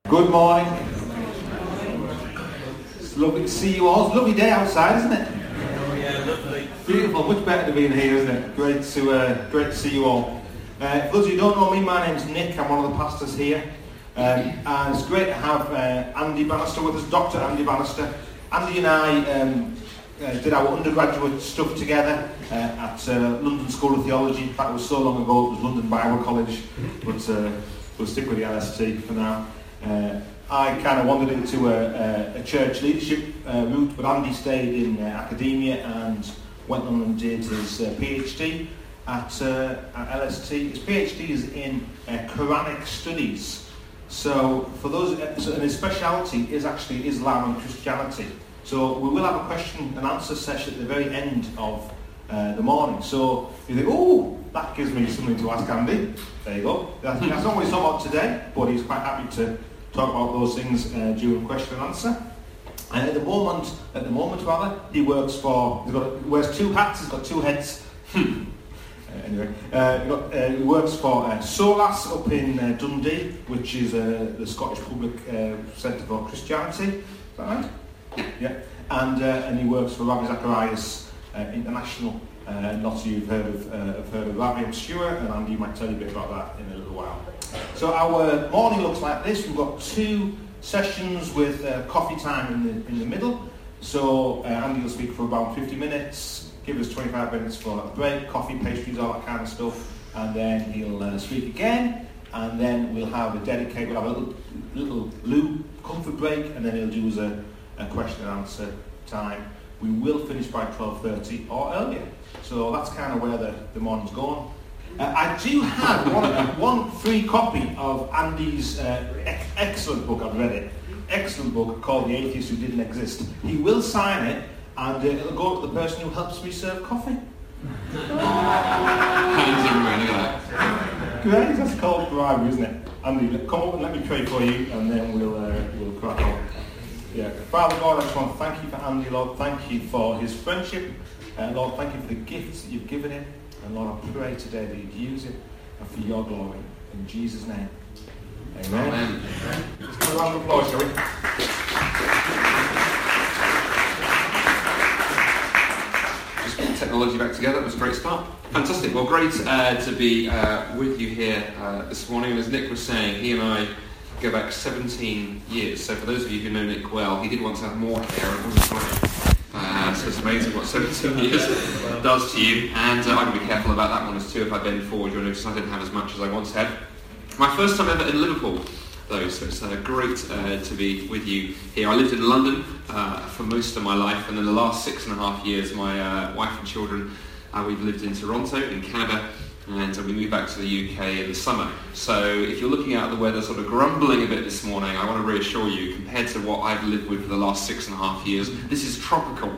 Good morning. It's lovely to see you all. It's a lovely day outside, isn't it? Oh yeah, lovely. Beautiful. Much better to be in here, isn't it? Great to see you all. For those of you who don't know me, my name's Nick. I'm one of the pastors here. And it's great to have Andy Bannister with us, Dr. Andy Bannister. Andy and I did our undergraduate stuff together at London School of Theology. In fact, it was so long ago, it was London Bible College, but we'll stick with the LST for now. I kind of wandered into a church leadership route, but Andy stayed in academia and went on and did his PhD at LST. His PhD is in Quranic studies. So for those, and his speciality is actually Islam and Christianity. So we will have a question and answer session at the very end of the morning. So you think, oh, that gives me something to ask Andy. There you go. That's not what he's talking about today, but he's quite happy to talk about those things during question and answer. And at the moment, he wears two hats. He's got two heads. Anyway, he works for SOLAS up in Dundee, which is the Scottish Public Centre for Christianity. Is that right? Yeah. And he works for Ravi Zacharias International. Lots of you have heard of Ravi, I'm sure, and Andy might tell you a bit about that in a little while. So our morning looks like this. We've got two sessions with coffee time in the middle. So Andy will speak for about 50 minutes, give us 25 minutes for a break, coffee, pastries, all that kind of stuff, and then he'll speak again, and then we'll have a little loo comfort break, and then he'll do us a question and answer time. We will finish by 12:30 or earlier. So that's kind of where the morning's going. I do have one free copy of Andy's excellent book. I've read it. Excellent book called The Atheist Who Didn't Exist. He will sign it, and it'll go to the person who helps me serve coffee. Hands everywhere, look at that. Great, that's called bribery, isn't it? Andy, come up and let me pray for you, and then we'll crack on. Yeah. Father God, I just want to thank you for Andy, Lord. Thank you for his friendship. Lord, thank you for the gifts that you've given him. And Lord, I pray today that you'd use it and for your glory. In Jesus' name. Amen. Amen. Let's give a round of applause, shall we? Just put technology back together. It was a great start. Fantastic. Well, great to be with you here this morning. And as Nick was saying, he and I go back 17 years. So for those of you who know Nick well, he did once have more hair and wasn't funny. So it's amazing what 17 years does to you. And I'm going to be careful about that one as too. If I bend forward, you'll notice I didn't have as much as I once had. My first time ever in Liverpool, though, so it's great to be with you here. I lived in London for most of my life, and in the last 6.5 years, my wife and children, we've lived in Toronto, in Canada, and we moved back to the UK in the summer. So if you're looking out at the weather sort of grumbling a bit this morning, I want to reassure you, compared to what I've lived with for the last 6.5 years, this is tropical.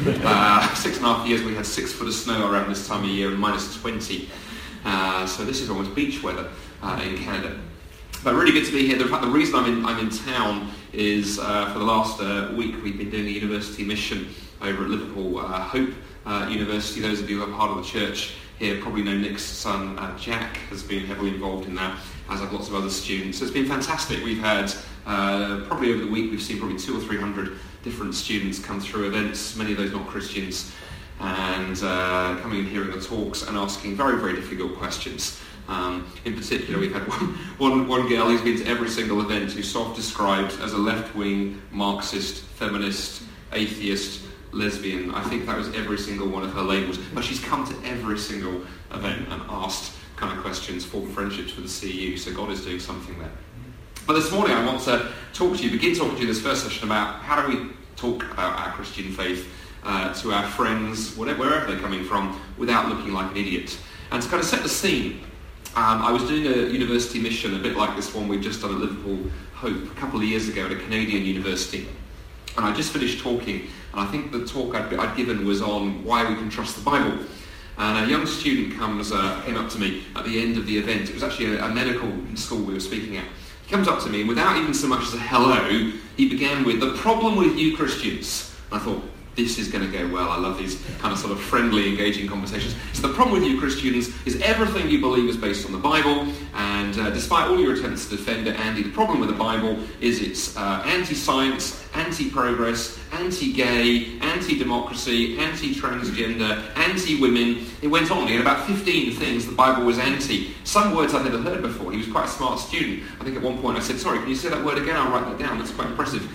6.5 years we had 6 foot of snow around this time of year and minus 20. So this is almost beach weather in Canada. But really good to be here. In fact, the reason I'm in town is for the last week we've been doing a university mission over at Liverpool Hope University. Those of you who are part of the church here probably know Nick's son Jack has been heavily involved in that, as have lots of other students. So it's been fantastic. We've had probably over the week we've seen probably 200 or 300 different students come through events, many of those not Christians, and coming and hearing the talks and asking very, very difficult questions. In particular, we've had one girl who's been to every single event who's self-described as a left-wing, Marxist, feminist, atheist, lesbian. I think that was every single one of her labels. But she's come to every single event and asked kind of questions, formed friendships with the CU. So God is doing something there. But this morning I want to begin talking to you this first session about how do we talk about our Christian faith to our friends, wherever they're coming from, without looking like an idiot. And to kind of set the scene, I was doing a university mission, a bit like this one we've just done at Liverpool Hope a couple of years ago at a Canadian university. And I just finished talking, and I think the talk I'd given was on why we can trust the Bible. And a young student came up to me at the end of the event. It was actually a medical school we were speaking at. He comes up to me, and without even so much as a hello, he began with, "The problem with you Christians." And I thought, this is going to go well. I love these kind of sort of friendly, engaging conversations. So the problem with you Christians is everything you believe is based on the Bible, and despite all your attempts to defend it, Andy, the problem with the Bible is it's anti-science, anti-progress, anti-gay, anti-democracy, anti-transgender, anti-women. It went on. He had about 15 things the Bible was anti. Some words I'd never heard before. He was quite a smart student. I think at one point I said, sorry, can you say that word again? I'll write that down. That's quite impressive.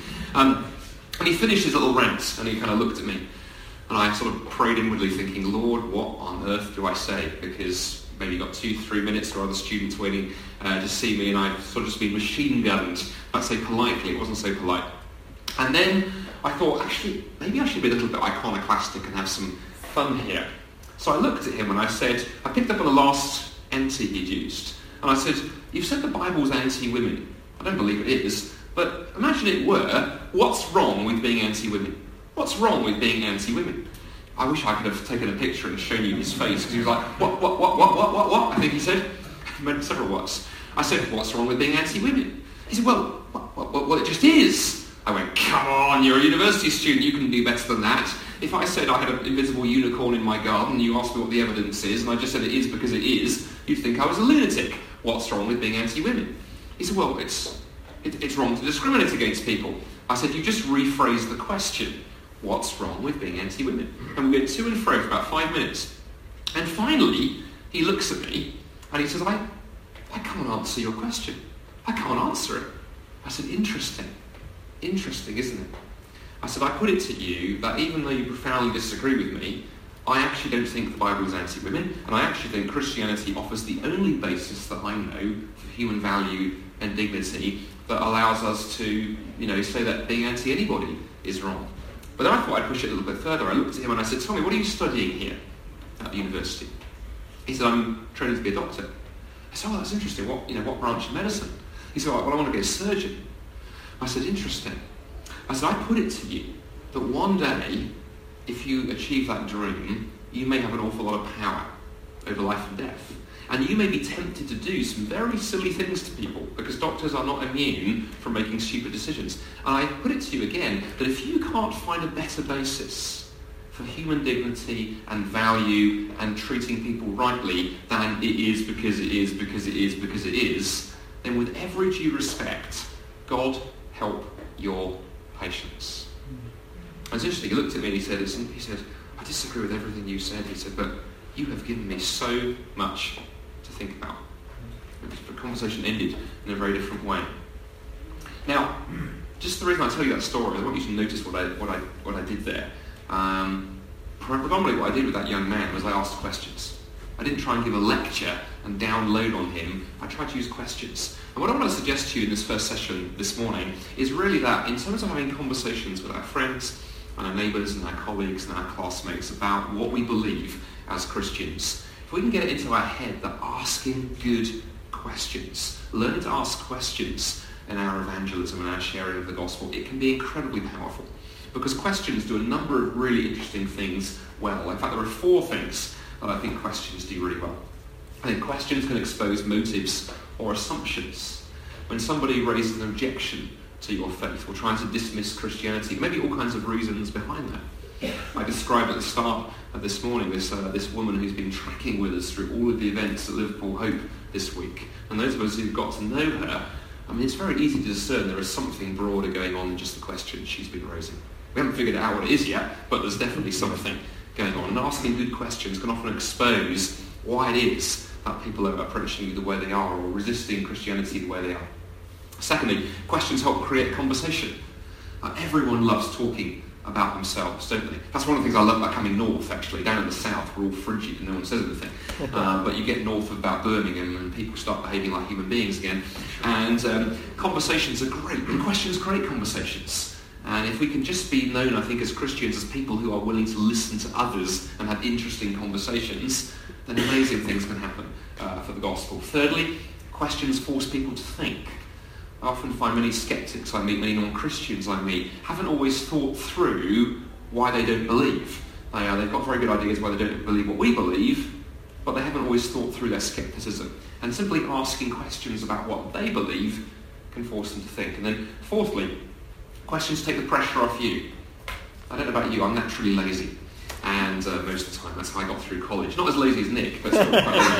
And he finished his little rant, and he kind of looked at me. And I sort of prayed inwardly thinking, Lord, what on earth do I say? Because maybe got 2-3 minutes or other students waiting to see me, and I'd sort of just been machine gunned. I'd say politely. It wasn't so polite. And then I thought, actually, maybe I should be a little bit iconoclastic and have some fun here. So I looked at him and I said, I picked up on the last anti he'd used. And I said, you've said the Bible's anti-women. I don't believe it is. But imagine it were, what's wrong with being anti-women? What's wrong with being anti-women? I wish I could have taken a picture and shown you his face, because he was like, what? I think he said. He made several whats. I said, what's wrong with being anti-women? He said, well, it just is. I went, come on, you're a university student, you can do better than that. If I said I had an invisible unicorn in my garden, and you asked me what the evidence is, and I just said it is because it is, you'd think I was a lunatic. What's wrong with being anti-women? He said, well, it's wrong to discriminate against people. I said, you just rephrase the question. What's wrong with being anti-women? And we went to and fro for about 5 minutes. And finally, he looks at me and he says, I can't answer your question. I can't answer it. I said, interesting. Interesting, isn't it? I said, I put it to you that even though you profoundly disagree with me, I actually don't think the Bible is anti-women, and I actually think Christianity offers the only basis that I know for human value and dignity that allows us to, say that being anti-anybody is wrong. But then I thought I'd push it a little bit further. I looked at him and I said, tell me, what are you studying here at the university? He said, I'm training to be a doctor. I said, oh, that's interesting. What branch of medicine? He said, well, I want to be a surgeon. I said, interesting. I said, I put it to you that one day, if you achieve that dream, you may have an awful lot of power over life and death. And you may be tempted to do some very silly things to people, because doctors are not immune from making stupid decisions. And I put it to you again, that if you can't find a better basis for human dignity and value and treating people rightly than it is because it is, because it is, because it is, then with every due respect, God help your patience. And it's interesting, he looked at me and he said, I disagree with everything you said. He said, but you have given me so much to think about. The conversation ended in a very different way. Now, just the reason I tell you that story, I want you to notice what I did there. Predominantly what I did with that young man was I asked questions. I didn't try and give a lecture and download on him. I tried to use questions. And what I want to suggest to you in this first session this morning is really that in terms of having conversations with our friends and our neighbours and our colleagues and our classmates about what we believe as Christians, if we can get it into our head that asking good questions, learning to ask questions in our evangelism and our sharing of the gospel, it can be incredibly powerful. Because questions do a number of really interesting things well. In fact, there are 4 things that I think questions do really well. I think questions can expose motives or assumptions. When somebody raises an objection to your faith or tries to dismiss Christianity, maybe all kinds of reasons behind that. I described at the start of this morning this woman who's been tracking with us through all of the events at Liverpool Hope this week. And those of us who've got to know her, it's very easy to discern there is something broader going on than just the question she's been raising. We haven't figured out what it is yet, but there's definitely something going on. And asking good questions can often expose why it is that people are approaching you the way they are or resisting Christianity the way they are. Secondly, questions help create conversation. Everyone loves talking about themselves, don't they? That's one of the things I love about coming north, actually. Down in the south, we're all frigid and no one says anything. But you get north of about Birmingham and people start behaving like human beings again. And conversations are great. And questions create conversations. And if we can just be known, I think, as Christians, as people who are willing to listen to others and have interesting conversations, then amazing things can happen for the gospel. Thirdly, questions force people to think. I often find many skeptics I meet, many non-Christians I meet, haven't always thought through why they don't believe. They've got very good ideas why they don't believe what we believe, but they haven't always thought through their skepticism. And simply asking questions about what they believe can force them to think. And then fourthly, questions take the pressure off you. I don't know about you, I'm naturally lazy. And most of the time, that's how I got through college. Not as lazy as Nick, but still quite lazy.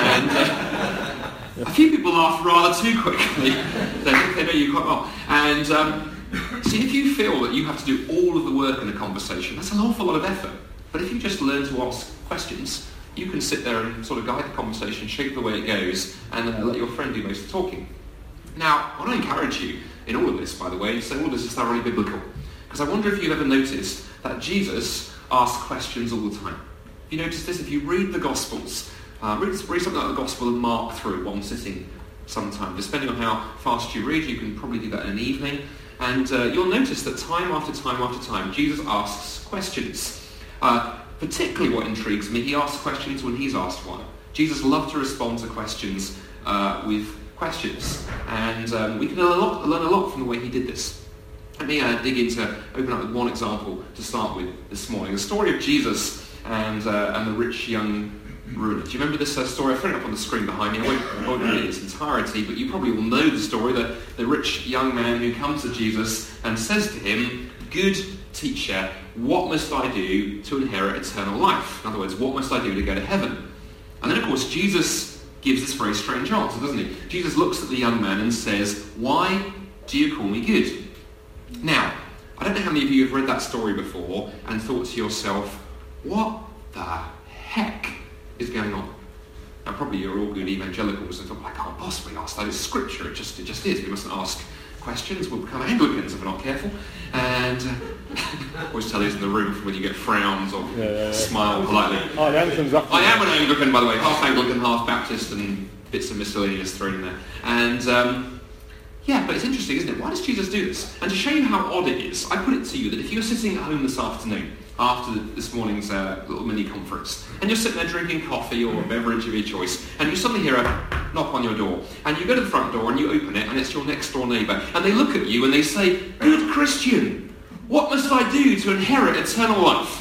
And a few people laugh rather too quickly. They know you quite well. And see, if you feel that you have to do all of the work in a conversation, that's an awful lot of effort. But if you just learn to ask questions, you can sit there and sort of guide the conversation, shape the way it goes, and let your friend do most of the talking. Now, I want to encourage you in all of this, by the way, and say all of this is thoroughly biblical. Because I wonder if you've ever noticed that Jesus asks questions all the time. If you notice this, if you read the Gospels, read something like the Gospel of Mark through one sitting sometime. Depending on how fast you read, you can probably do that in an evening. And you'll notice that time after time after time, Jesus asks questions. Particularly what intrigues me, he asks questions when he's asked one. Jesus loved to respond to questions with questions. And we can learn a lot from the way he did this. Let me open up with one example to start with this morning. The story of Jesus and the rich young ruler. Do you remember this story? I've thrown it up on the screen behind me. I won't read it in its entirety, but you probably will know the story. The rich young man who comes to Jesus and says to him, "Good teacher, what must I do to inherit eternal life?" In other words, what must I do to go to heaven? And then, of course, Jesus gives this very strange answer, doesn't he? Jesus looks at the young man and says, "Why do you call me good?" Now, I don't know how many of you have read that story before and thought to yourself, what the heck is going on? Now, probably you're all good evangelicals and thought, I can't possibly ask that. It's scripture. It just is. We mustn't ask questions. We'll become Anglicans if we're not careful. And I always tell you in the room from when you get frowns or smile politely. Oh, the Anglicans up. I am an Anglican, by the way. Half Anglican, half Baptist, and bits of miscellaneous thrown in there. And yeah, but it's interesting, isn't it? Why does Jesus do this? And to show you how odd it is, I put it to you that if you're sitting at home this afternoon, after this morning's little mini-conference, and you're sitting there drinking coffee or a beverage of your choice, and you suddenly hear a knock on your door, and you go to the front door and you open it, and it's your next-door neighbour, and they look at you and they say, "Good Christian, what must I do to inherit eternal life?"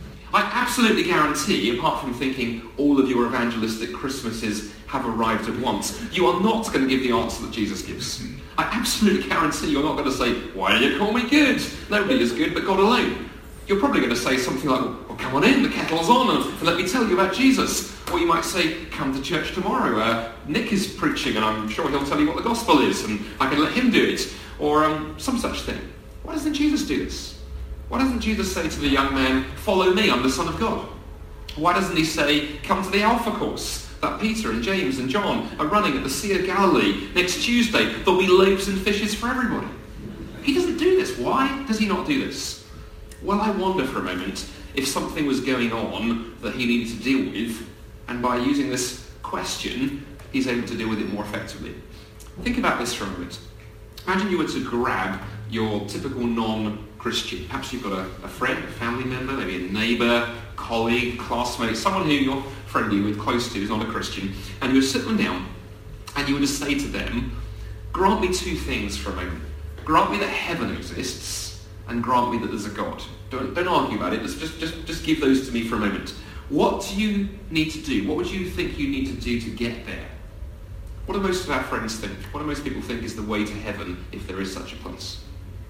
I absolutely guarantee, apart from thinking all of your evangelistic Christmases have arrived at once, you are not going to give the answer that Jesus gives. I absolutely guarantee you're not going to say, "Why do you call me good? Nobody is good but God alone." You're probably going to say something like, "Well, come on in, the kettle's on, and let me tell you about Jesus." Or you might say, "Come to church tomorrow. Nick is preaching, and I'm sure he'll tell you what the gospel is, and I can let him do it." Or some such thing. Why doesn't Jesus do this? Why doesn't Jesus say to the young man, "Follow me, I'm the Son of God"? Why doesn't he say, "Come to the Alpha course that Peter and James and John are running at the Sea of Galilee next Tuesday? There'll be loaves and fishes for everybody"? He doesn't do this. Why does he not do this? Well, I wonder for a moment if something was going on that he needed to deal with, and by using this question, he's able to deal with it more effectively. Think about this for a moment. Imagine you were to grab your typical non-Christian. Perhaps you've got a friend, a family member, maybe a neighbour, colleague, classmate, someone who you're friendly with, close to, is not a Christian, and you would sit them down and you would just say to them, "Grant me two things for a moment. Grant me that heaven exists, and grant me that there's a God." Don't argue about it. Just give those to me for a moment. What do you need to do? What would you think you need to do to get there? What do most of our friends think? What do most people think is the way to heaven, if there is such a place?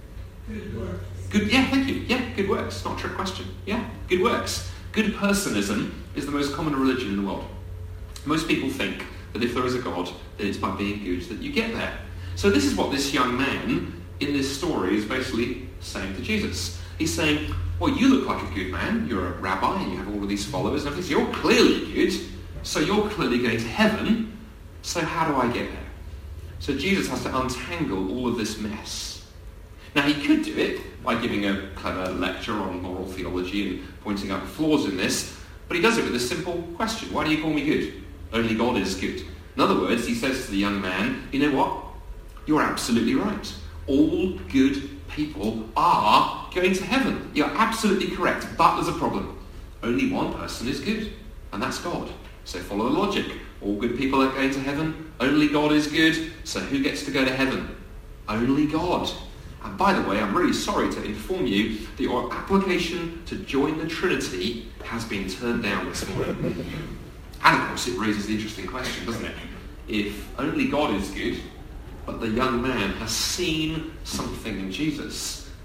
Good works. Good, yeah, thank you. Yeah, good works. Not a trick question. Yeah, good works. Good personism is the most common religion in the world. Most people think that if there is a God, then it's by being good that you get there. So this is what this young man in this story is basically saying to Jesus. He's saying, "Well, you look like a good man. You're a rabbi and you have all of these followers and everything. So you're clearly good. So you're clearly going to heaven. So how do I get there?" So Jesus has to untangle all of this mess. Now, he could do it by giving a clever lecture on moral theology and pointing out the flaws in this, but he does it with a simple question. Why do you call me good? Only God is good. In other words, he says to the young man, "You know what? You're absolutely right. All good people are going to heaven. You're absolutely correct, but there's a problem. Only one person is good, and that's God. So follow the logic. All good people are going to heaven. Only God is good. So who gets to go to heaven? Only God. And by the way, I'm really sorry to inform you that your application to join the Trinity has been turned down this morning." And of course it raises the interesting question, doesn't it? If only God is good, but the young man has seen something in Jesus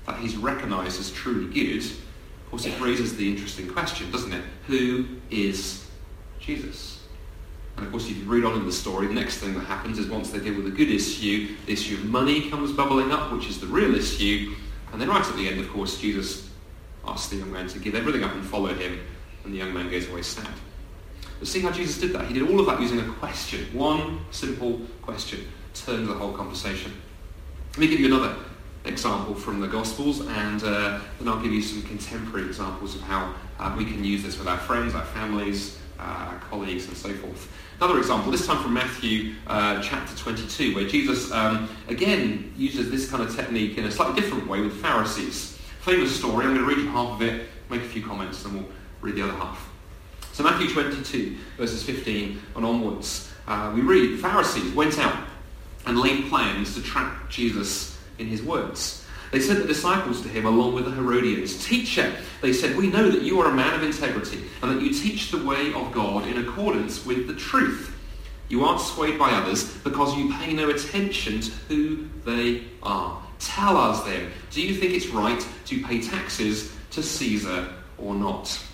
that he's recognised as truly good, of course it raises the interesting question, doesn't it? Who is Jesus? And of course, if you read on in the story, the next thing that happens is once they deal with the good issue, the issue of money comes bubbling up, which is the real issue. And then right at the end, of course, Jesus asks the young man to give everything up and follow him, and the young man goes away sad. But see how Jesus did that? He did all of that using a question. One simple question turned the whole conversation. Let me give you another example from the Gospels, and then I'll give you some contemporary examples of how we can use this with our friends, our families, our colleagues, and so forth. Another example, this time from Matthew chapter 22, where Jesus again uses this kind of technique in a slightly different way with Pharisees. Famous story. I'm going to read you half of it, make a few comments, and we'll read the other half. So Matthew 22, verses 15 and onwards, we read, Pharisees went out and laid plans to trap Jesus in his words. They sent the disciples to him along with the Herodians. Teacher, they said, we know that you are a man of integrity and that you teach the way of God in accordance with the truth. You aren't swayed by others because you pay no attention to who they are. Tell us then, do you think it's right to pay taxes to Caesar or not?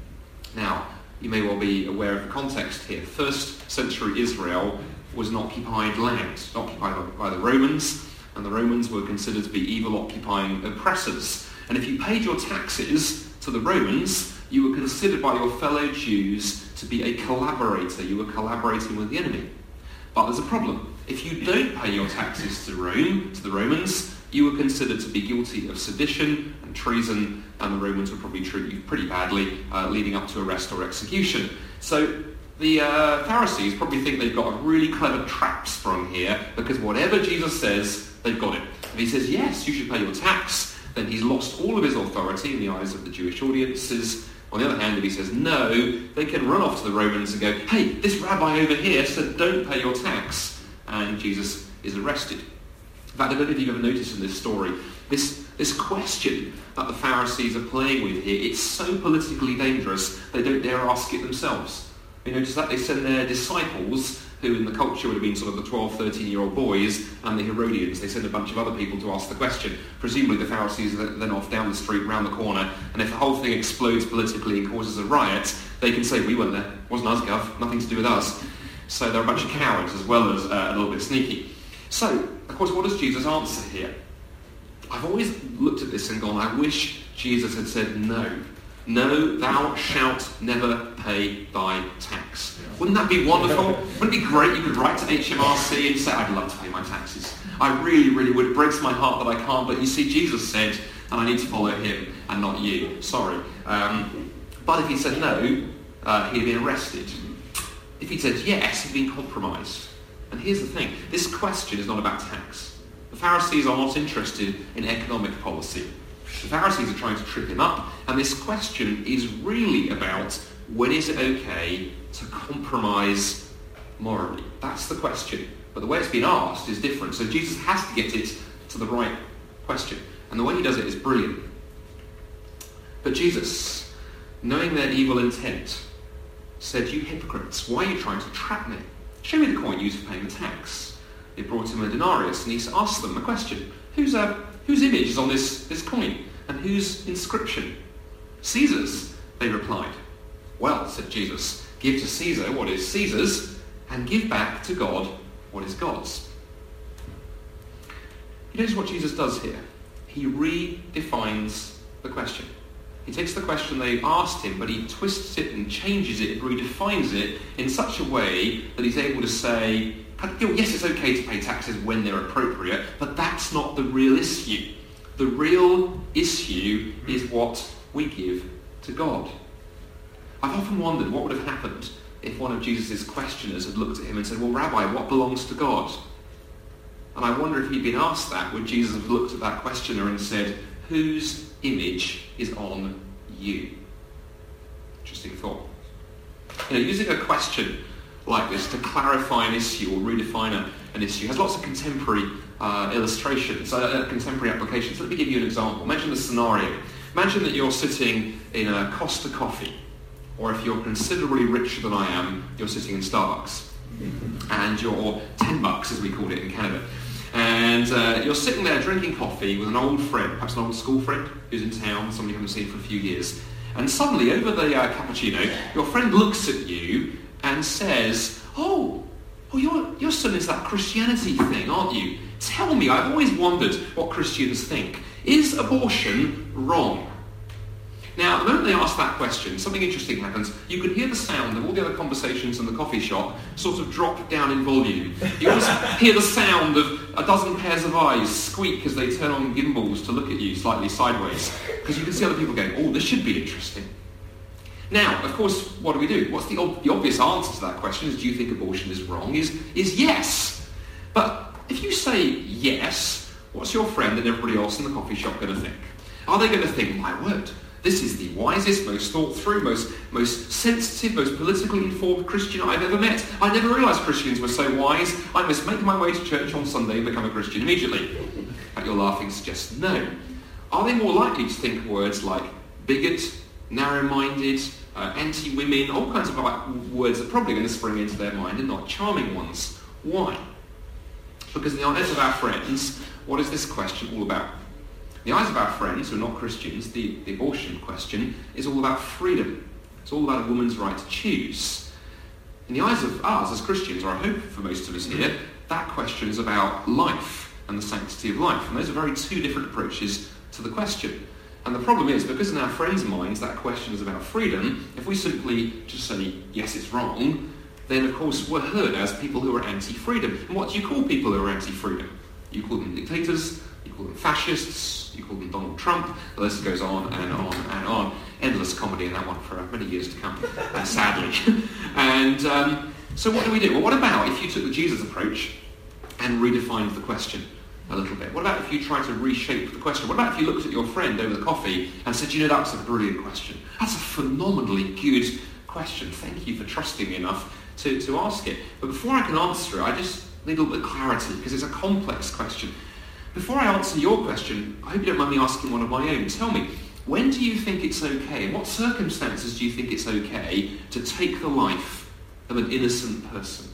Now, you may well be aware of the context here. First century Israel was an occupied land, occupied by the Romans, and the Romans were considered to be evil, occupying oppressors. And if you paid your taxes to the Romans, you were considered by your fellow Jews to be a collaborator. You were collaborating with the enemy. But there's a problem. If you don't pay your taxes to Rome, to the Romans, you were considered to be guilty of sedition and treason, and the Romans would probably treat you pretty badly, leading up to arrest or execution. So the Pharisees probably think they've got a really clever trap sprung here, because whatever Jesus says, they've got it. If he says, yes, you should pay your tax, then he's lost all of his authority in the eyes of the Jewish audiences. On the other hand, if he says no, they can run off to the Romans and go, hey, this rabbi over here said don't pay your tax, and Jesus is arrested. In fact, I don't know if you've ever noticed in this story, this question that the Pharisees are playing with here, it's so politically dangerous, they don't dare ask it themselves. You notice that? They send their disciples, who in the culture would have been sort of the 12, 13-year-old boys, and the Herodians. They send a bunch of other people to ask the question. Presumably the Pharisees are then off down the street, round the corner, and if the whole thing explodes politically and causes a riot, they can say, we weren't there, it wasn't us, Gov, nothing to do with us. So they're a bunch of cowards as well as a little bit sneaky. So, of course, what does Jesus answer here? I've always looked at this and gone, I wish Jesus had said no. No, thou shalt never pay thy tax. Wouldn't that be wonderful? Wouldn't it be great? You could write to HMRC and say, I'd love to pay my taxes. I really, really would. It breaks my heart that I can't, but you see, Jesus said, and I need to follow him and not you. Sorry. But if he said no, he'd have been arrested. If he said yes, he'd been compromised. And here's the thing. This question is not about tax. The Pharisees are not interested in economic policy. The Pharisees are trying to trip him up, and this question is really about when is it okay to compromise morally. That's the question. But the way it's been asked is different, so Jesus has to get it to the right question. And the way he does it is brilliant. But Jesus, knowing their evil intent, said, you hypocrites, why are you trying to trap me? Show me the coin used for paying the tax. They brought him a denarius, and he asked them a question. Whose image is on this coin? And whose inscription? Caesar's, they replied. Well, said Jesus, give to Caesar what is Caesar's, and give back to God what is God's. You notice what Jesus does here? He redefines the question. He takes the question they asked him, but he twists it and changes it and redefines it in such a way that he's able to say, yes, it's okay to pay taxes when they're appropriate, but that's not the real issue. The real issue is what we give to God. I've often wondered what would have happened if one of Jesus' questioners had looked at him and said, well, Rabbi, what belongs to God? And I wonder if he'd been asked that, would Jesus have looked at that questioner and said, whose image is on you? Interesting thought. Using a question like this to clarify an issue or redefine an issue has lots of contemporary illustrations, contemporary applications. Let me give you an example. Imagine the scenario. Imagine that you're sitting in a Costa Coffee, or if you're considerably richer than I am, you're sitting in Starbucks. And you're $10, as we called it in Canada. And you're sitting there drinking coffee with an old friend, perhaps an old school friend who's in town, somebody you haven't seen for a few years. And suddenly, over the cappuccino, your friend looks at you and says, oh, you're still into that Christianity thing, aren't you? Tell me, I've always wondered what Christians think. Is abortion wrong? Now, the moment they ask that question, something interesting happens. You can hear the sound of all the other conversations in the coffee shop sort of drop down in volume. You also hear the sound of a dozen pairs of eyes squeak as they turn on gimbals to look at you slightly sideways. Because you can see other people going, oh, this should be interesting. Now, of course, what do we do? What's the obvious answer to that question is, do you think abortion is wrong? Is yes. But if you say yes, what's your friend and everybody else in the coffee shop going to think? Are they going to think, my word, this is the wisest, most thought through, most sensitive, most politically informed Christian I've ever met. I never realised Christians were so wise. I must make my way to church on Sunday and become a Christian immediately. But your laughing suggests no. Are they more likely to think words like bigot, narrow-minded, anti-women, all kinds of words that are probably going to spring into their mind and not charming ones? Why? Because in the eyes of our friends, what is this question all about? In the eyes of our friends who are not Christians, the abortion question is all about freedom. It's all about a woman's right to choose. In the eyes of us as Christians, or I hope for most of us here, that question is about life and the sanctity of life. And those are very two different approaches to the question. And the problem is, because in our friends' minds that question is about freedom, if we simply just say, yes, it's wrong, then of course we're heard as people who are anti-freedom. And what do you call people who are anti-freedom? You call them dictators, you call them fascists, you call them Donald Trump, the list goes on and on and on. Endless comedy in that one for many years to come, sadly. And so what do we do? Well, what about if you took the Jesus approach and redefined the question a little bit? What about if you tried to reshape the question? What about if you looked at your friend over the coffee and said, that's a brilliant question. That's a phenomenally good question. Thank you for trusting me enough to ask it. But before I can answer it, I just need a little bit of clarity because it's a complex question. Before I answer your question, I hope you don't mind me asking one of my own. Tell me, when do you think it's okay, in what circumstances do you think it's okay to take the life of an innocent person?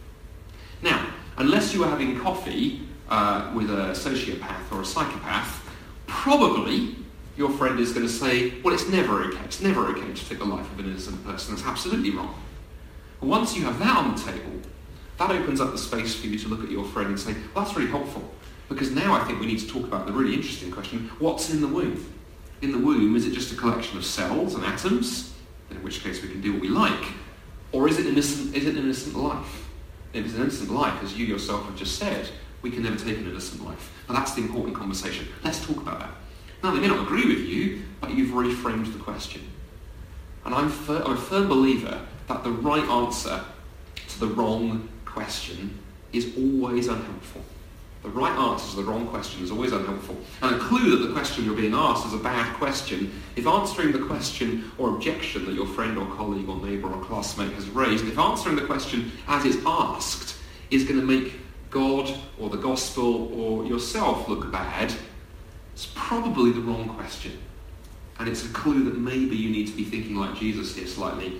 Now, unless you are having coffee with a sociopath or a psychopath, probably your friend is going to say, well, it's never okay. It's never okay to take the life of an innocent person. That's absolutely wrong. But once you have that on the table, that opens up the space for you to look at your friend and say, well, that's really helpful. Because now I think we need to talk about the really interesting question, what's in the womb? In the womb, is it just a collection of cells and atoms, in which case we can do what we like? Or is it an innocent life? If it's an innocent life, as you yourself have just said, we can never take an innocent life. Now that's the important conversation. Let's talk about that. Now they may not agree with you, but you've reframed the question. And I'm a firm believer that the right answer to the wrong question is always unhelpful. The right answer to the wrong question is always unhelpful. And a clue that the question you're being asked is a bad question, if answering the question or objection that your friend or colleague or neighbour or classmate has raised, if answering the question as it's asked is going to make God or the gospel or yourself look bad, it's probably the wrong question. And it's a clue that maybe you need to be thinking like Jesus here slightly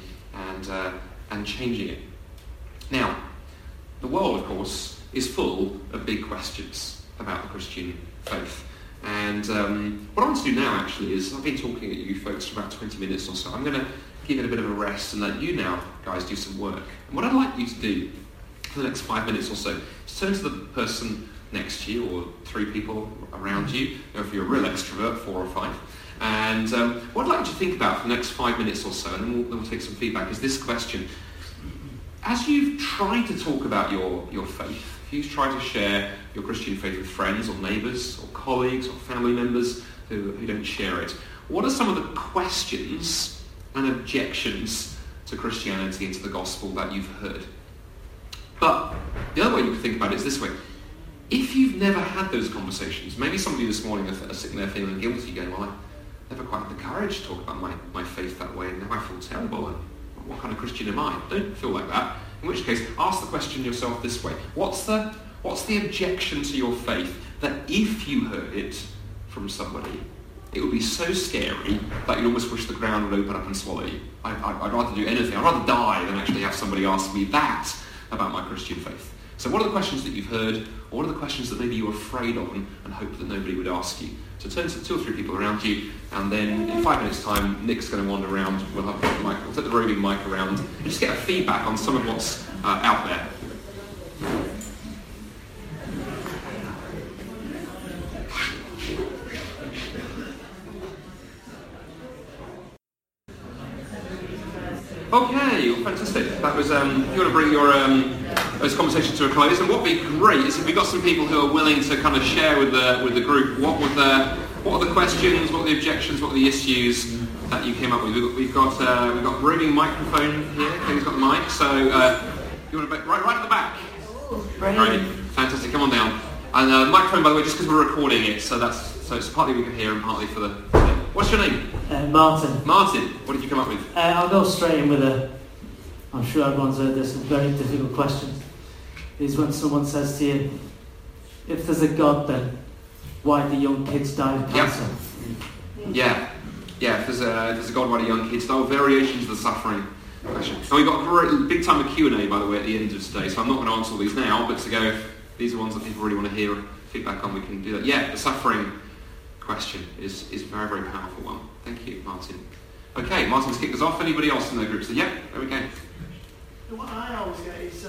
and changing it. Now, the world, of course, is full of big questions about the Christian faith. And what I want to do now, actually, is I've been talking at you folks for about 20 minutes or so. I'm going to give it a bit of a rest and let you now, guys, do some work. And what I'd like you to do for the next 5 minutes or so is turn to the person next to you or 3 people around you, if you're a real extrovert, 4 or 5. And what I'd like you to think about for the next 5 minutes or so, and then we'll take some feedback, is this question. As you've tried to talk about your faith, if you've tried to share your Christian faith with friends or neighbours or colleagues or family members who don't share it, what are some of the questions and objections to Christianity and to the gospel that you've heard? But the other way you can think about it is this way. If you've never had those conversations, maybe somebody this morning are sitting there feeling guilty, going, well, I never quite had the courage to talk about my faith that way, and now I feel terrible, and what kind of Christian am I? Don't feel like that. In which case, ask the question yourself this way. What's the objection to your faith that if you heard it from somebody, it would be so scary that you'd almost wish the ground would open up and swallow you? I'd rather do anything. I'd rather die than actually have somebody ask me that about my Christian faith. So what are the questions that you've heard, or what are the questions that maybe you're afraid of and hope that nobody would ask you? So turn to 2 or 3 people around you, and then in 5 minutes' time, Nick's going to wander around. We'll take the roving mic around and just get a feedback on some of what's out there. Okay, well, fantastic. That was, you want to bring your those conversations to a close, and what would be great is if we got some people who are willing to kind of share with the group what are the questions, what are the objections, what are the issues that you came up with. We've got roving microphone here. Who's got the mic? So you want to right at the back. Great, fantastic. Come on down. And microphone, by the way, just because we're recording it, so it's partly we can hear and partly for the. What's your name? Martin. Martin, what did you come up with? I'll go straight in with I'm sure everyone's heard this, a very difficult question. Is when someone says to you, if there's a God then, why do young kids die of cancer? Yeah. If there's a God, why do young kids die? Variations of the suffering question. And we've got a great big time of Q&A, by the way, at the end of today, so I'm not going to answer all these now, but to go, if these are ones that people really want to hear feedback on, we can do that. Yeah, the suffering question is a very, very powerful one. Thank you, Martin. Okay, Martin's kicked us off. Anybody else in the group? So, yeah, there we go. What I always get is,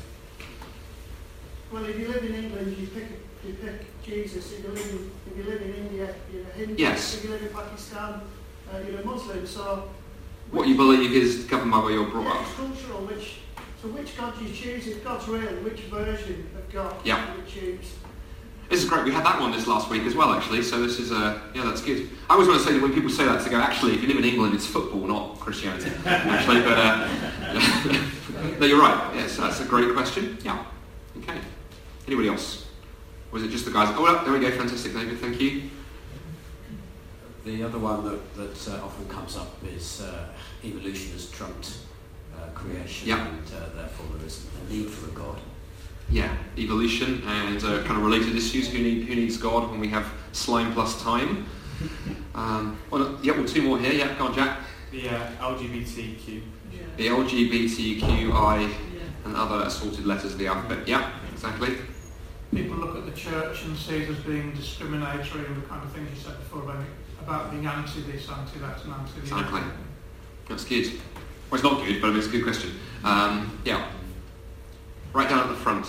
well, if you live in England, you pick Jesus. If you live in India, you're a Hindu. Yes. If you live in Pakistan, you're a Muslim. So, what you believe is governed by where you're brought up. It's cultural. Which God do you choose? If God's real, which version of God do you choose? This is great. We had that one this last week as well, actually. So this is, that's good. I always want to say that when people say that, to go, actually, if you live in England, it's football, not Christianity, actually. But no, you're right. Yes, that's a great question. Yeah. Okay. Anybody else? Or was it just the guys? Oh, well, there we go. Fantastic, David. Thank you. The other one that often comes up is evolution has trumped creation, and therefore there isn't a need for a God. Yeah, evolution and kind of related issues. Who needs God when we have slime plus time? Well, 2 more here. Yeah, go on, Jack. The LGBTQ. The LGBTQI and other assorted letters of the alphabet. Yeah, exactly. People look at the church and see it as being discriminatory and the kind of things you said before about being anti this, anti that, and anti the Exactly. other. That's good. Well, it's not good, but it's a good question. Yeah. Right down at the front.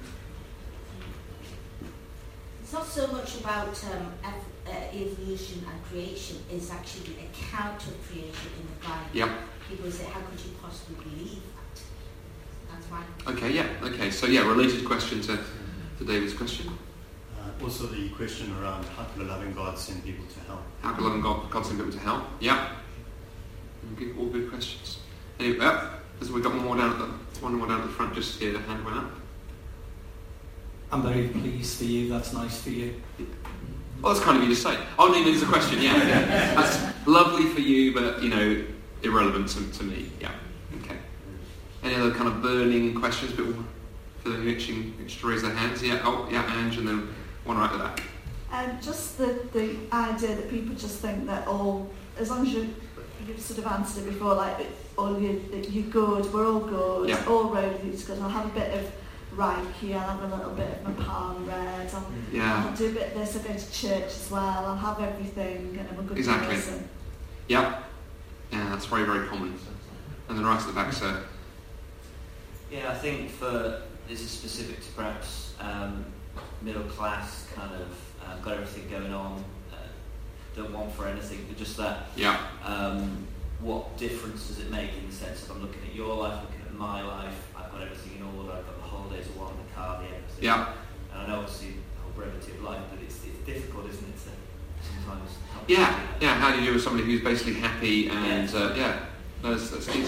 It's not so much about evolution and creation, it's actually the account of creation in the Bible. Yep. People say, how could you possibly believe that? That's fine. Okay, yeah. Okay, so yeah, related question to David's question. Also the question around how could a loving God send people to hell? How could a loving God send people to hell? Yeah. All good questions. Anyway, we've got one more down at the front, just here, the hand went up. I'm very pleased for you, that's nice for you. Well, that's kind of you to say. Oh, no, there's a question, yeah. That's lovely for you, but, irrelevant to me. Yeah, okay. Any other kind of burning questions? People feeling itching to raise their hands? Yeah, Ange, and then one right at the back. Just the idea that people just think that as long as you've sort of answered it before, like, you're good, we're all good, all roadies good, I'll have a bit of Reiki, I'll have a little bit of my palm read, I'll do a bit of this, I'll go to church as well, I'll have everything, and I'm a good person. Yeah, that's very, very common. And then right at the back, sir. Yeah, I think this is specific to perhaps middle class, kind of got everything going on, don't want for anything, but just that. Yeah. What difference does it make in the sense of I'm looking at your life, looking at my life, I've got everything in order, I've got the holidays I want, the car, the everything. Yeah. And I know obviously the whole brevity of life, but it's difficult, isn't it, to sometimes help. Yeah, how do you do with somebody who's basically happy and, that's good.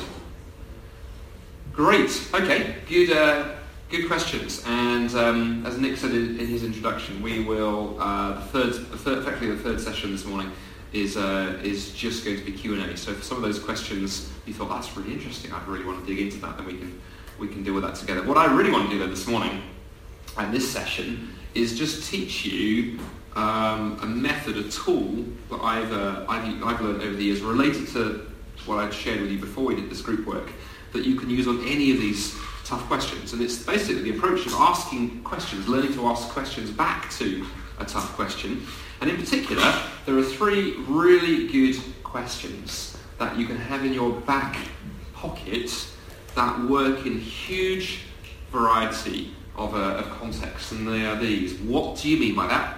Great, okay, good questions. And as Nick said in his introduction, we will, effectively the third session this morning is just going to be Q&A. So for some of those questions you thought, that's really interesting, I really want to dig into that, then we can deal with that together. What I really want to do this morning and this session is just teach you a method, a tool that I've learned over the years related to what I'd shared with you before we did this group work, that you can use on any of these tough questions. And it's basically the approach of asking questions, learning to ask questions back to a tough question. And in particular, there are 3 really good questions that you can have in your back pocket that work in huge variety of contexts. And they are these. What do you mean by that?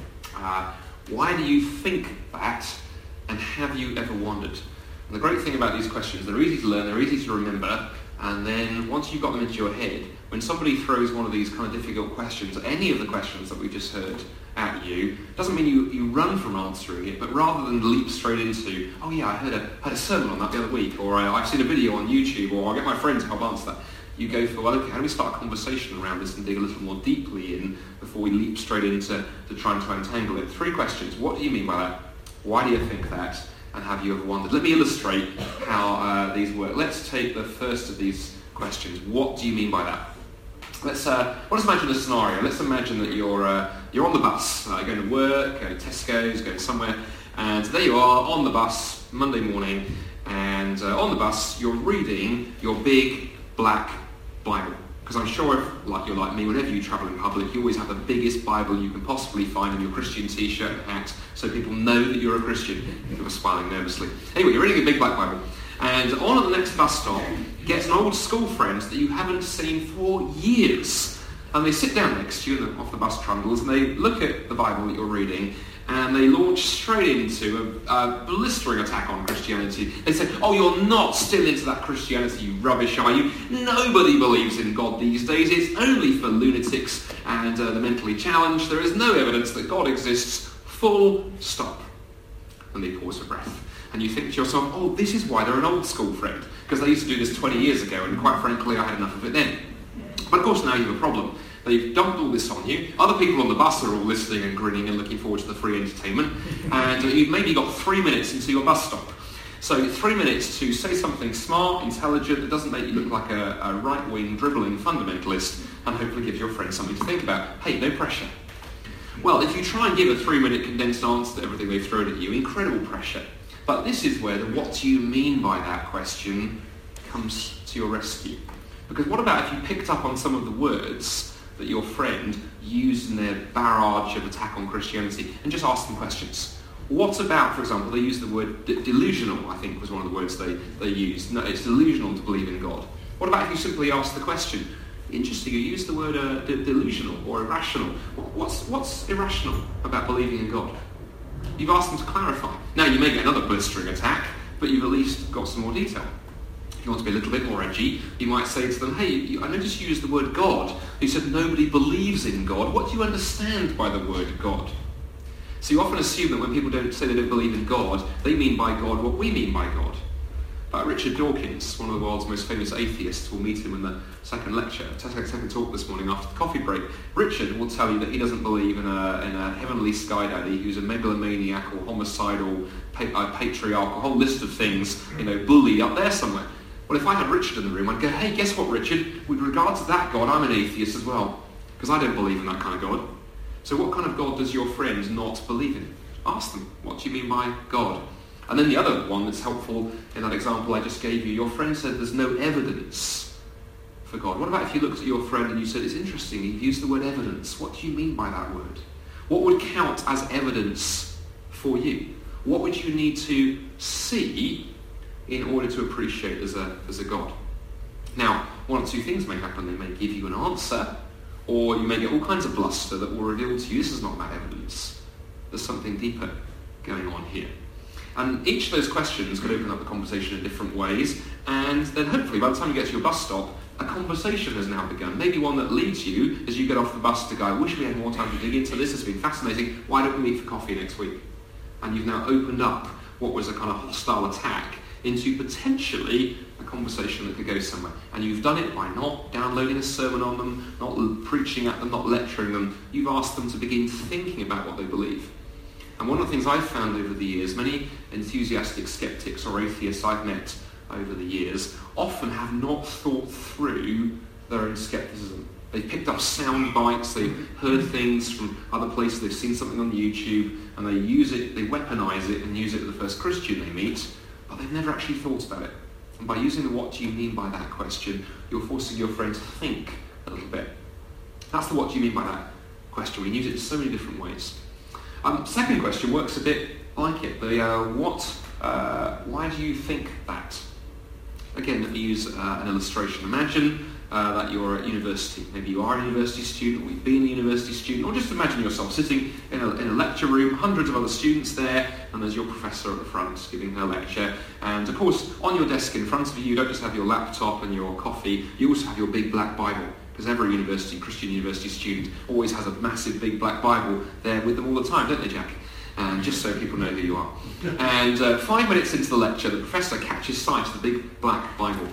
Why do you think that? And have you ever wondered? And the great thing about these questions, they're easy to learn, they're easy to remember, and then once you've got them into your head, when somebody throws one of these kind of difficult questions, any of the questions that we just heard at you, doesn't mean you run from answering it, but rather than leap straight into, oh yeah, I heard a sermon on that the other week, or I've seen a video on YouTube, or I'll get my friend to help answer that. You go for, well, okay, how do we start a conversation around this and dig a little more deeply in before we leap straight into trying to untangle it? 3 questions. What do you mean by that? Why do you think that? And have you ever wondered? Let me illustrate how these work. Let's take the first of these questions. What do you mean by that? Let's imagine a scenario. Let's imagine that you're on the bus, going to work, going to Tesco's, going somewhere, and there you are on the bus Monday morning, and on the bus you're reading your big black Bible. Because I'm sure if, like you're like me, whenever you travel in public, you always have the biggest Bible you can possibly find in your Christian t-shirt and hat, so people know that you're a Christian. People are smiling nervously. Anyway, you're reading a big black Bible, and on at the next bus stop gets an old school friend that you haven't seen for years. And they sit down next to you off the bus trundles, and they look at the Bible that you're reading, and they launch straight into a blistering attack on Christianity. They say, oh, you're not still into that Christianity, you rubbish, are you? Nobody believes in God these days. It's only for lunatics and the mentally challenged. There is no evidence that God exists. Full stop. And they pause for breath. And you think to yourself, oh, this is why they're an old school friend, because they used to do this 20 years ago, and quite frankly, I had enough of it then. But of course, now you have a problem. They've dumped all this on you. Other people on the bus are all listening and grinning and looking forward to the free entertainment. And you've maybe got 3 minutes into your bus stop. So 3 minutes to say something smart, intelligent, that doesn't make you look like a right-wing, dribbling fundamentalist, and hopefully gives your friend something to think about. Hey, no pressure. Well, if you try and give a 3-minute condensed answer to everything they've thrown at you, incredible pressure. But this is where the what do you mean by that question comes to your rescue. Because what about if you picked up on some of the words that your friend used in their barrage of attack on Christianity and just asked them questions? What about, for example, they used the word delusional, I think was one of the words they used. No, it's delusional to believe in God. What about if you simply asked the question, interesting, you used the word delusional or irrational. What's irrational about believing in God? You've asked them to clarify. Now, you may get another blistering attack, but you've at least got some more detail. If you want to be a little bit more edgy, you might say to them, hey, I noticed you used the word God. You said nobody believes in God. What do you understand by the word God? So you often assume that when people don't say they don't believe in God, they mean by God what we mean by God. But Richard Dawkins, one of the world's most famous atheists, we'll meet him in the second talk this morning after the coffee break. Richard will tell you that he doesn't believe in a heavenly sky daddy who's a megalomaniac or homicidal, patriarch, a whole list of things, bully up there somewhere. Well, if I had Richard in the room, I'd go, hey, guess what, Richard? With regard to that God, I'm an atheist as well, because I don't believe in that kind of God. So what kind of God does your friend not believe in? Ask them, what do you mean by God? And then the other one that's helpful in that example I just gave you, your friend said there's no evidence for God. What about if you looked at your friend and you said, it's interesting, you've used the word evidence. What do you mean by that word? What would count as evidence for you? What would you need to see in order to appreciate as a God? Now, one or two things may happen. They may give you an answer, or you may get all kinds of bluster that will reveal to you this is not about evidence. There's something deeper going on here. And each of those questions could open up the conversation in different ways, and then hopefully by the time you get to your bus stop, a conversation has now begun. Maybe one that leads you, as you get off the bus, to go, I wish we had more time to dig into this. It's been fascinating. Why don't we meet for coffee next week? And you've now opened up what was a kind of hostile attack into potentially a conversation that could go somewhere. And you've done it by not downloading a sermon on them, not preaching at them, not lecturing them. You've asked them to begin thinking about what they believe. And one of the things I've found over the years, many enthusiastic skeptics or atheists I've met over the years often have not thought through their own skepticism. They've picked up sound bites, they've heard things from other places, they've seen something on YouTube, and they use it, they weaponize it and use it with the first Christian they meet, but they've never actually thought about it. And by using the what do you mean by that question, you're forcing your friend to think a little bit. That's the what do you mean by that question. We can use it in so many different ways. Second question works a bit like it. Why do you think that? Again, let me use an illustration. Imagine that you're at university. Maybe you are a university student, or you've been a university student, or just imagine yourself sitting in a lecture room, hundreds of other students there, and there's your professor at the front giving her lecture. And of course, on your desk in front of you, you don't just have your laptop and your coffee, you also have your big black Bible. Because every Christian university student always has a massive big black Bible there with them all the time, don't they, Jack? Just so people know who you are. And 5 minutes into the lecture, the professor catches sight of the big black Bible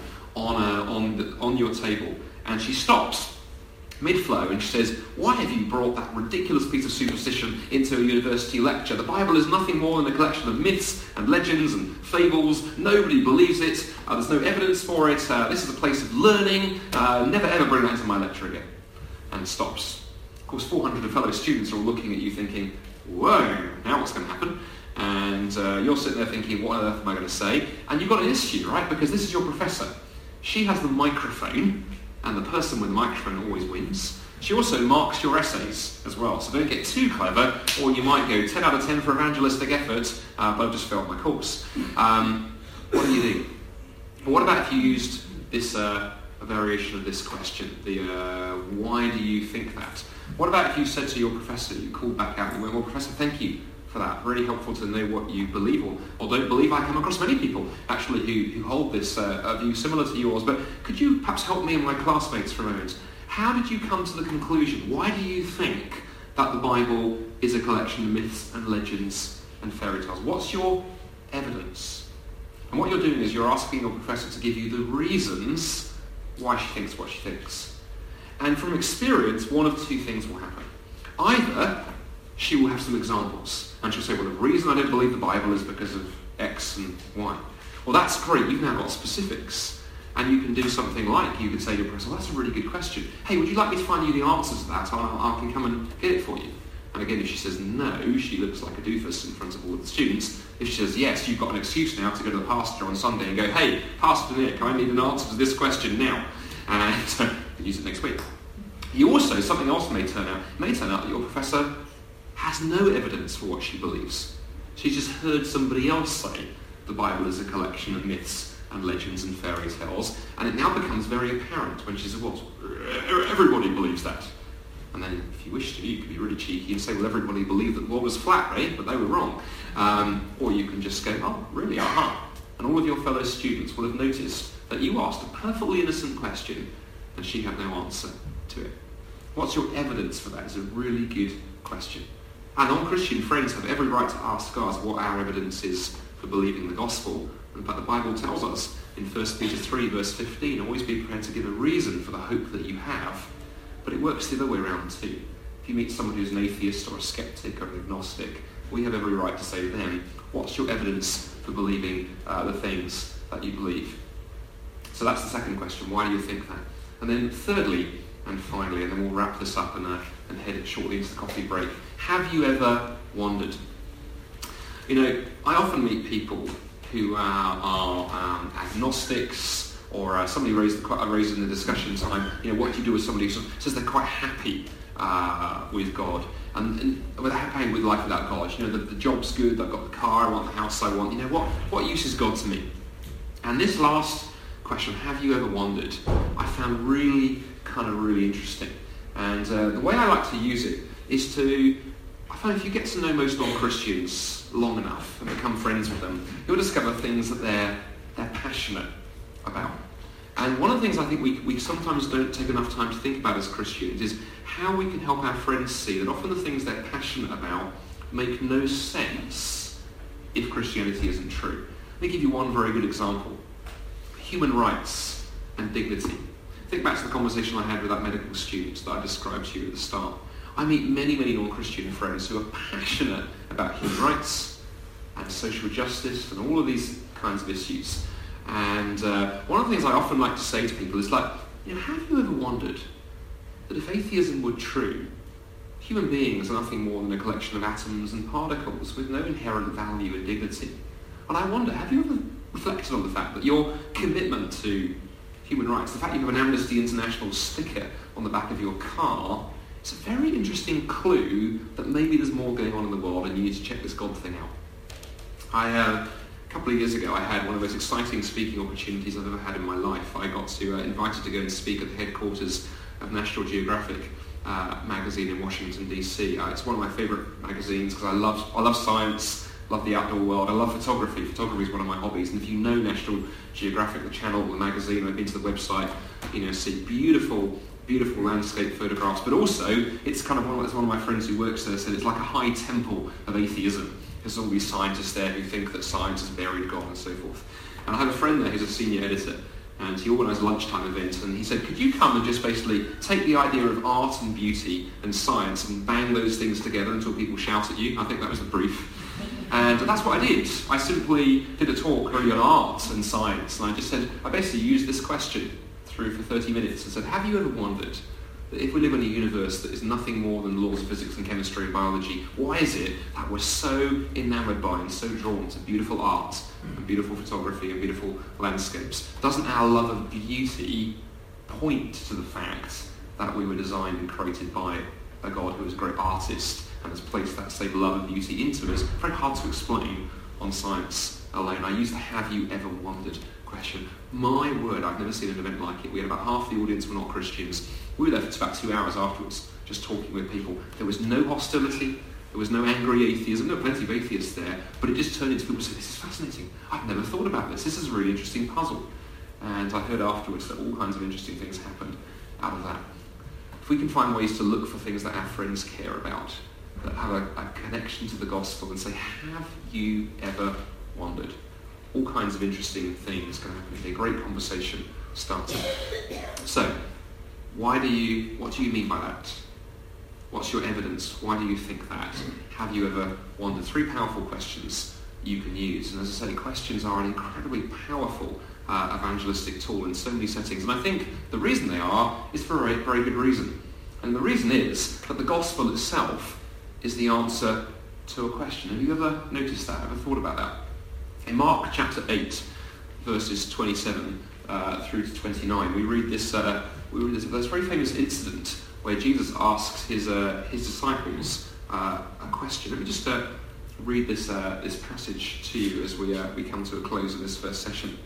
on your table, and she stops mid-flow and she says, "Why have you brought that ridiculous piece of superstition into a university lecture? The Bible is nothing more than a collection of myths and legends and fables. Nobody believes it. There's no evidence for it. This is a place of learning. Never ever bring that into my lecture again." And stops. Of course, 400 fellow students are all looking at you thinking, "Whoa, now what's going to happen?" And you're sitting there thinking, "What on earth am I going to say?" And you've got an issue, right? Because this is your professor. She has the microphone, and the person with the microphone always wins. She also marks your essays as well, so don't get too clever, or you might go 10 out of 10 for evangelistic effort, but I've just failed my course. What do you do? But what about if you used this a variation of this question, why do you think that? What about if you said to your professor, you called back out and you went, "Well, Professor, thank you for that. Really helpful to know what you believe or don't believe. I come across many people actually who hold this view similar to yours, but could you perhaps help me and my classmates for a moment? How did you come to the conclusion? Why do you think that the Bible is a collection of myths and legends and fairy tales? What's your evidence?" And what you're doing is you're asking your professor to give you the reasons why she thinks what she thinks. And from experience, one of two things will happen. Either she will have some examples, and she'll say, "Well, the reason I don't believe the Bible is because of X and Y." Well, that's great. You've now got specifics. And you can do something like, you could say to your professor, "Well, that's a really good question. Hey, would you like me to find you the answers to that? I can come and get it for you." And again, if she says no, she looks like a doofus in front of all of the students. If she says yes, you've got an excuse now to go to the pastor on Sunday and go, "Hey, Pastor Nick, I need an answer to this question now." And use it next week. Something else may turn out that your professor has no evidence for what she believes. She just heard somebody else say the Bible is a collection of myths and legends and fairy tales, and it now becomes very apparent when she says, "Well, everybody believes that." And then if you wish to, you could be really cheeky and say, "Well, everybody believed that the world was flat, right? But they were wrong." Or you can just go, "Oh, really? Aha." And all of your fellow students will have noticed that you asked a perfectly innocent question and she had no answer to it. What's your evidence for that is a really good question. And non-Christian friends have every right to ask us what our evidence is for believing the gospel. In fact, the Bible tells us in 1 Peter 3 verse 15, always be prepared to give a reason for the hope that you have. But it works the other way around too. If you meet someone who's an atheist or a skeptic or an agnostic, we have every right to say to them, "What's your evidence for believing the things that you believe?" So that's the second question. Why do you think that? And then thirdly, and finally, and then we'll wrap this up and head shortly into the coffee break. Have you ever wondered? You know, I often meet people who are agnostics, or somebody raised in the discussion time, what do you do with somebody who says they're quite happy with God, and without happy with life without God? The job's good, I've got the car, I want the house I want. What use is God to me? And this last question, have you ever wondered, I found really interesting. And the way I like to use it is I find if you get to know most non-Christians long enough and become friends with them, you'll discover things that they're passionate about. And one of the things I think we sometimes don't take enough time to think about as Christians is how we can help our friends see that often the things they're passionate about make no sense if Christianity isn't true. Let me give you one very good example. Human rights and dignity. Think back to the conversation I had with that medical student that I described to you at the start. I meet many, many non-Christian friends who are passionate about human rights and social justice and all of these kinds of issues. And one of the things I often like to say to people is have you ever wondered that if atheism were true, human beings are nothing more than a collection of atoms and particles with no inherent value and dignity? And I wonder, have you ever reflected on the fact that your commitment to human rights, the fact you have an Amnesty International sticker on the back of your car, it's a very interesting clue that maybe there's more going on in the world and you need to check this God thing out. A couple of years ago, I had one of the most exciting speaking opportunities I've ever had in my life. I got invited to go and speak at the headquarters of National Geographic magazine in Washington, D.C. It's one of my favourite magazines because I love science, love the outdoor world, I love photography. Photography is one of my hobbies, and if you know National Geographic, the channel, the magazine, I've been to the website, see beautiful landscape photographs, but also it's kind of one of my friends who works there said it's like a high temple of atheism. There's all these scientists there who think that science has buried God and so forth. And I have a friend there who's a senior editor, and he organised lunchtime events, and he said, could you come and just basically take the idea of art and beauty and science and bang those things together until people shout at you? I think that was the brief. And that's what I did. I simply did a talk really on art and science, and I just said, I basically used this question through for 30 minutes and said, have you ever wondered that if we live in a universe that is nothing more than laws of physics and chemistry and biology, why is it that we're so enamoured by and so drawn to beautiful art and beautiful photography and beautiful landscapes? Doesn't our love of beauty point to the fact that we were designed and created by a God who is a great artist and has placed that same love of beauty into us? Very hard to explain on science alone. I use the have you ever wondered question. My word, I've never seen an event like it. We had about half the audience were not Christians. We were there for about 2 hours afterwards, just talking with people. There was no hostility, there was no angry atheism, there were plenty of atheists there, but it just turned into people saying, this is fascinating. I've never thought about this. This is a really interesting puzzle. And I heard afterwards that all kinds of interesting things happened out of that. If we can find ways to look for things that our friends care about, that have a connection to the gospel, and say, have you ever wondered? All kinds of interesting things can happen here. Great conversation starting. So, what do you mean by that? What's your evidence? Why do you think that? Have you ever wondered? 3 powerful questions you can use. And as I say, questions are an incredibly powerful evangelistic tool in so many settings. And I think the reason they are is for a very good reason. And the reason is that the gospel itself is the answer to a question. Have you ever noticed that? Ever thought about that? In Mark chapter 8, verses 27 through to 29, we read this very famous incident where Jesus asks his disciples a question. Let me just read this passage to you as we come to a close of this first session.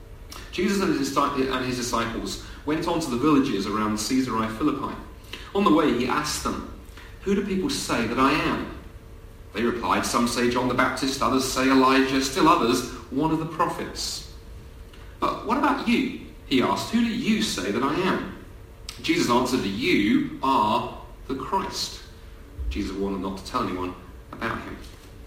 Jesus and his disciples went on to the villages around Caesarea Philippi. On the way, he asked them, "Who do people say that I am?" They replied, "Some say John the Baptist, others say Elijah, still others, one of the prophets." "But what about you?" he asked. "Who do you say that I am?" Jesus answered, "You are the Christ." Jesus warned them not to tell anyone about him.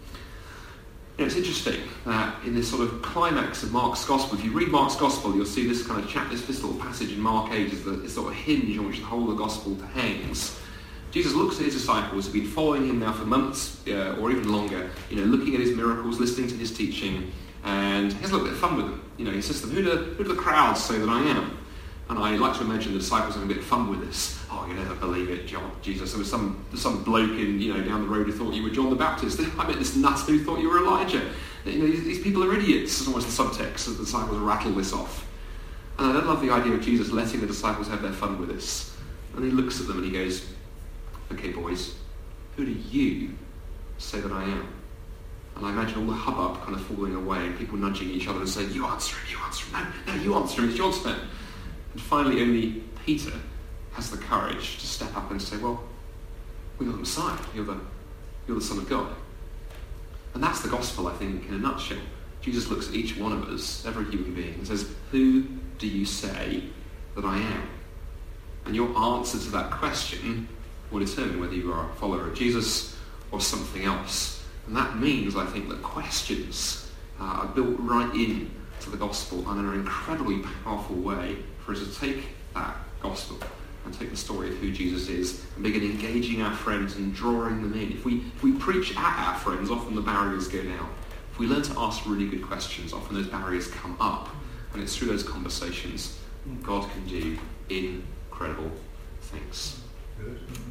It's interesting that in this sort of climax of Mark's Gospel, if you read Mark's Gospel, you'll see this kind of this little passage in Mark 8 is the sort of hinge on which the whole of the Gospel hangs. Jesus looks at his disciples who've been following him now for months or even longer, looking at his miracles, listening to his teaching, and he has a little bit of fun with them. He says to them, who do the crowds say that I am? And I like to imagine the disciples having a bit of fun with this. "Oh, you never believe it, Jesus. There was some bloke down the road who thought you were John the Baptist. I met this nut who thought you were Elijah. These people are idiots." Is almost the subtext as the disciples rattle this off. And I love the idea of Jesus letting the disciples have their fun with this. And he looks at them and he goes, "Okay, boys, who do you say that I am?" And I imagine all the hubbub kind of falling away and people nudging each other and saying, "You answer him, no, you answer him, it's your turn." And finally, only Peter has the courage to step up and say, "Well, you're the Messiah. You're the Son of God." And that's the gospel, I think, in a nutshell. Jesus looks at each one of us, every human being, and says, "Who do you say that I am?" And your answer to that question will determine whether you are a follower of Jesus or something else. And that means, I think, that questions are built right in to the gospel and in an incredibly powerful way for us to take that gospel and take the story of who Jesus is and begin engaging our friends and drawing them in. If we preach at our friends, often the barriers go down. If we learn to ask really good questions, often those barriers come up. And it's through those conversations God can do incredible things.